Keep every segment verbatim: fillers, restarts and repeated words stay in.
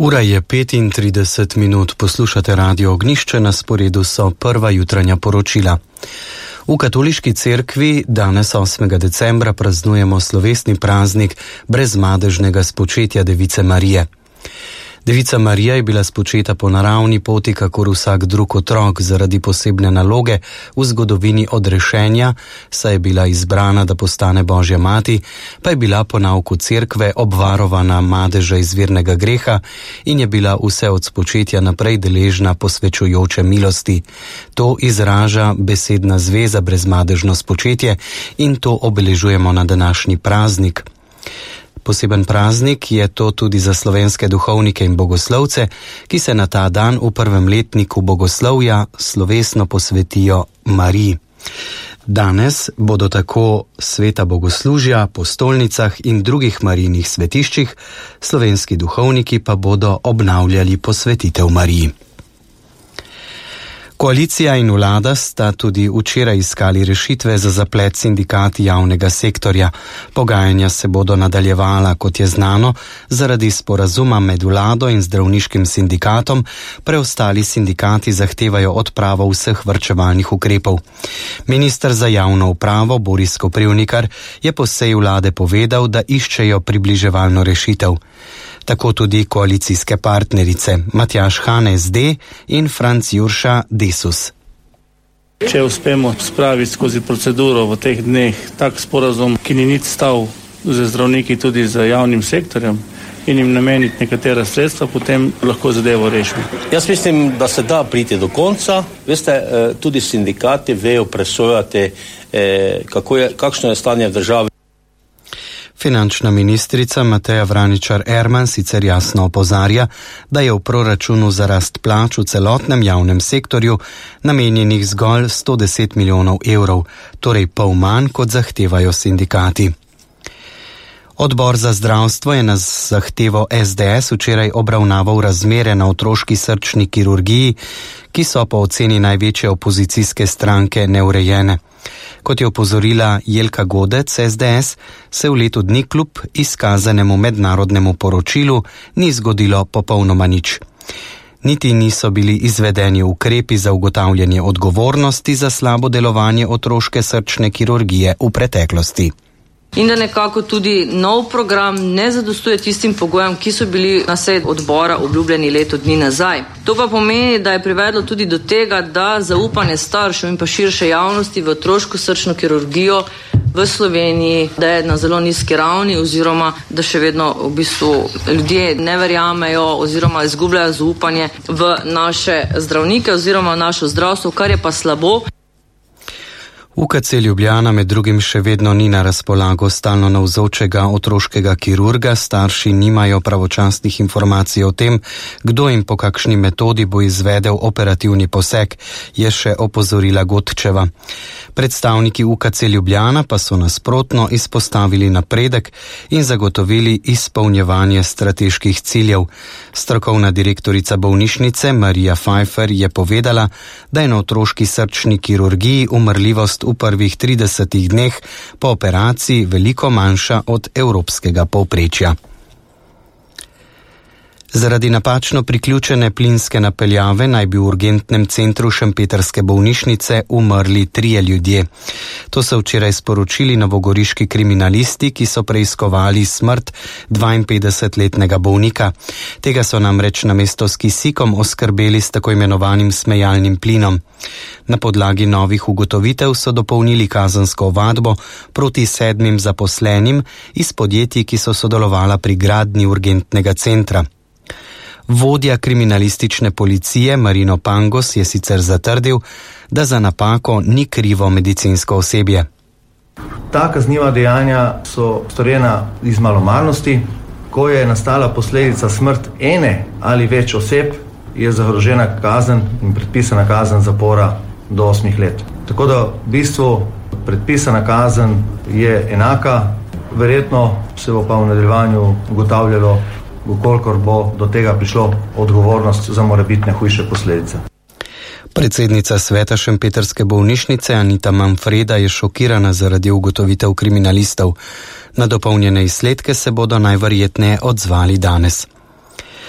Ura je petintrideset minut, poslušate Radio Ognjišče, na sporedu so prva jutranja poročila. V katoliški cerkvi danes osmega decembra praznujemo slovesni praznik brezmadežnega spočetja Device Marije. Devica Marija je bila spočeta po naravni poti, kakor vsak drug otrok, zaradi posebne naloge v zgodovini odrešenja, saj je bila izbrana, da postane Božja mati, pa je bila po nauku cerkve obvarovana madeža izvirnega greha in je bila vse od spočetja naprej deležna posvečujoče milosti. To izraža besedna zveza brezmadežno spočetje in to obeležujemo na današnji praznik. Poseben praznik je to tudi za slovenske duhovnike in bogoslovce, ki se na ta dan v prvem letniku bogoslovja slovesno posvetijo Mariji. Danes bodo tako sveta bogoslužja po stolnicah in drugih Marijinih svetiščih, slovenski duhovniki pa bodo obnavljali posvetitev Mariji. Koalicija in vlada sta tudi včeraj iskali rešitve za zaplet sindikati javnega sektorja. Pogajanja se bodo nadaljevala, kot je znano, zaradi sporazuma med vlado in zdravniškim sindikatom. Preostali sindikati zahtevajo odpravo vseh varčevalnih ukrepov. Minister za javno upravo Boris Koprivnikar je po seji vlade povedal, da iščejo približevalno rešitev. Tako tudi koalicijske partnerice Matjaž Han S D in Franc Jurša Desus. Če uspemo spraviti skozi proceduro v teh dneh tak sporazum, ki ni nič stal za zdravniki tudi za javnim sektorjem in jim nameniti nekatera sredstva, potem lahko zadevo rešimo. Jaz mislim, da se da priti do konca. Veste, tudi sindikati vejo presojati, kako je, kakšno je stanje v državi. Finančna ministrica Mateja Vraničar Erman sicer jasno opozarja, da je v proračunu za rast plač v celotnem javnem sektorju namenjenih zgolj sto deset milijonov evrov, torej pol manj, kot zahtevajo sindikati. Odbor za zdravstvo je na zahtevo S D S včeraj obravnaval razmere na otroški srčni kirurgiji, ki so po oceni največje opozicijske stranke neurejene. Kot je opozorila Jelka Godec S D S, se v letu dni kljub izkazanemu mednarodnemu poročilu ni zgodilo popolnoma nič. Niti niso bili izvedeni ukrepi za ugotavljanje odgovornosti za slabo delovanje otroške srčne kirurgije v preteklosti. In da nekako tudi nov program ne zadostuje tistim pogojem, ki so bili na seji odbora obljubljeni leto dni nazaj. To pa pomeni, da je privedlo tudi do tega, da zaupanje staršev in pa širše javnosti v otroško srčno kirurgijo v Sloveniji, da je na zelo nizki ravni oziroma da še vedno v bistvu ljudje ne verjamejo oziroma izgubljajo zaupanje v naše zdravnike oziroma v našo zdravstvo, kar je pa slabo. U K C Ljubljana med drugim še vedno ni na razpolago stalno navzočega otroškega kirurga, starši nimajo pravočasnih informacij o tem, kdo in po kakšni metodi bo izvedel operativni poseg, je še opozorila Godčeva. Predstavniki U K C Ljubljana pa so nasprotno izpostavili napredek in zagotovili izpolnjevanje strateških ciljev. Strokovna direktorica bolnišnice Marija Pfeiffer je povedala, da je na otroški srčni kirurgiji umrljivost v prvih tridesetih dneh po operaciji veliko manjša od evropskega povprečja. Zaradi napačno priključene plinske napeljave naj bi v urgentnem centru šempetrske bolnišnice umrli trije ljudje. To so včeraj sporočili novogoriški kriminalisti, ki so preiskovali smrt dvainpetdesetletnega bolnika. Tega so namreč namesto s kisikom oskrbeli s tako imenovanim smejalnim plinom. Na podlagi novih ugotovitev so dopolnili kazensko ovadbo proti sedmim zaposlenim iz podjetij, ki so sodelovala pri gradnji urgentnega centra. Vodja kriminalistične policije Marino Pangos je sicer zatrdil, da za napako ni krivo medicinsko osebje. Ta kazniva dejanja so storjena iz malomarnosti. Ko je nastala posledica smrt ene ali več oseb, je zagrožena kazen in predpisana kazen zapora do osmih let. Tako da v bistvu predpisana kazen je enaka, verjetno se bo pa v nadaljevanju ugotavljalo, ukolikor bo do tega prišlo, odgovornost za morebitne hujše posledice. Predsednica sveta šempetrske bolnišnice Anita Manfreda je šokirana zaradi ugotovitev kriminalistov. Na dopolnjene izsledke se bodo najverjetneje odzvali danes.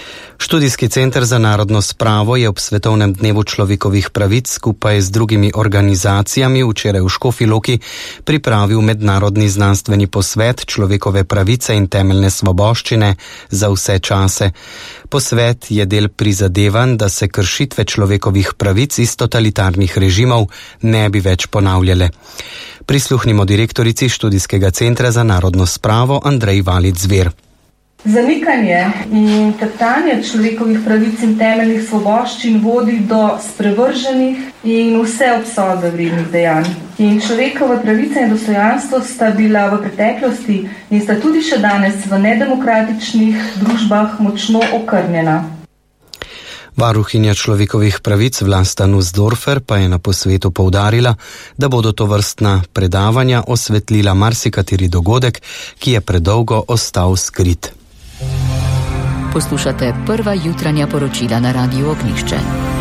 Študijski center za narodno spravo je ob svetovnem dnevu človekovih pravic skupaj z drugimi organizacijami včeraj v Škofji Loki pripravil mednarodni znanstveni posvet človekove pravice in temeljne svoboščine za vse čase. Posvet je del prizadevanj, da se kršitve človekovih pravic iz totalitarnih režimov ne bi več ponavljale. Prisluhnimo direktorici Študijskega centra za narodno spravo Andrej Valic-Zver. Zanikanje in teptanje človekovih pravic in temeljnih svoboščin vodi do sprevrženih in vse obsodbe vrednih dejanj. In človekove pravice in dostojanstvo sta bila v preteklosti in sta tudi še danes v nedemokratičnih družbah močno okrnjena. Varuhinja človekovih pravic Vlasta Nussdorfer pa je na posvetu poudarila, da bodo tovrstna predavanja osvetlila marsikateri dogodek, ki je predolgo ostal skrit. Poslušate prva jutranja poročila na Radiu Ognjišče.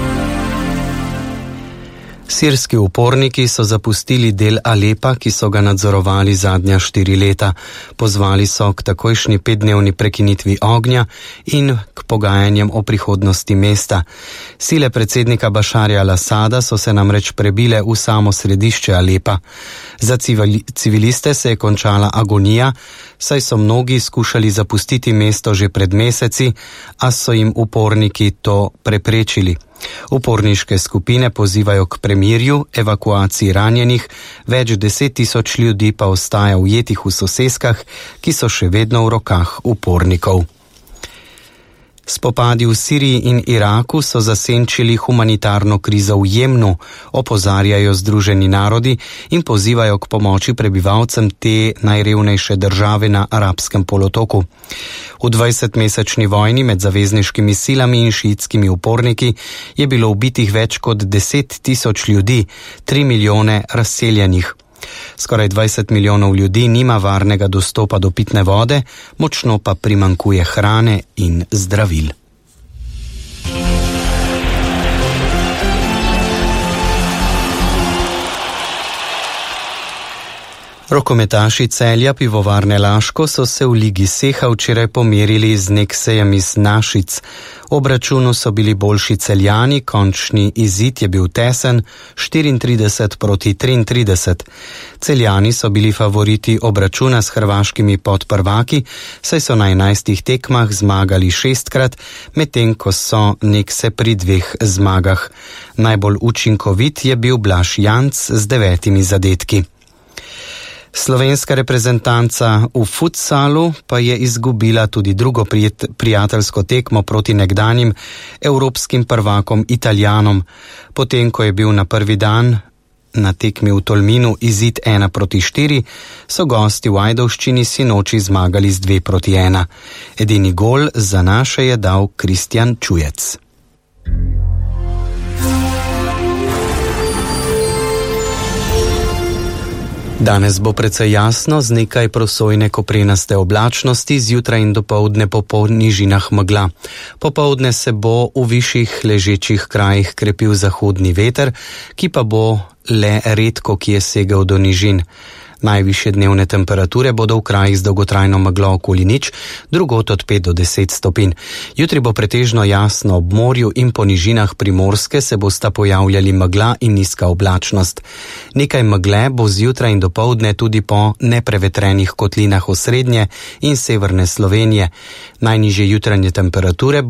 Sirski uporniki so zapustili del Alepa, ki so ga nadzorovali zadnja štiri leta. Pozvali so k takojšnji petdnevni prekinitvi ognja in k pogajanjem o prihodnosti mesta. Sile predsednika Bašarja al-Asada so se namreč prebile v samo središče Alepa. Za civiliste se je končala agonija, saj so mnogi skušali zapustiti mesto že pred meseci, a so jim uporniki to preprečili. Uporniške skupine pozivajo k premirju, evakuaciji ranjenih, več deset tisoč ljudi pa ostaja ujetih v soseskah, ki so še vedno v rokah upornikov. Spopadi v Siriji in Iraku so zasenčili humanitarno krizo v Jemnu, opozarjajo Združeni narodi in pozivajo k pomoči prebivalcem te najrevnejše države na arabskem polotoku. V dvajsetmesečni vojni med zavezniškimi silami in šiitskimi uporniki je bilo ubitih več kot deset tisoč ljudi, tri milijone razseljenih. Skoraj dvajset milijonov ljudi nima varnega dostopa do pitne vode, močno pa primanjkuje hrane in zdravil. Rokometaši Celja Pivovarne Laško so se v Ligi Seha včeraj pomerili z Neksejem iz Našic. V obračunu so bili boljši Celjani, končni izid je bil tesen štiriintrideset proti triintrideset. Celjani so bili favoriti obračuna s hrvaškimi podprvaki, saj so na enajstih tekmah zmagali šestkrat, medtem ko so Nekse pri dveh zmagah. Najbolj učinkovit je bil Blaž Janc z devetimi zadetki. Slovenska reprezentanca v futsalu pa je izgubila tudi drugo prijateljsko tekmo proti nekdanjim evropskim prvakom Italijanom. Potem, ko je bil na prvi dan na tekmi v Tolminu izid ena proti štiri, so gosti v Ajdovščini sinoči zmagali z dve proti ena. Edini gol za naše je dal Kristjan Čujec. Danes bo precej jasno z nekaj prosojne koprenaste oblačnosti, zjutraj in dopoldne po nižinah megla. Popoldne se bo v višjih ležečih krajih krepil zahodni veter, ki pa bo le redko kje segel do nižin. Najvišje dnevne temperature bodo v krajih z dolgotrajno meglo okoli nič, drugod od pet do deset stopinj. Jutri bo pretežno jasno, ob morju in po nižinah Primorske se bosta pojavljali megla in nizka oblačnost. Nekaj megle bo zjutraj in dopoldne tudi po neprevetrenih kotlinah osrednje in severne Slovenije. Najnižje jutranje temperature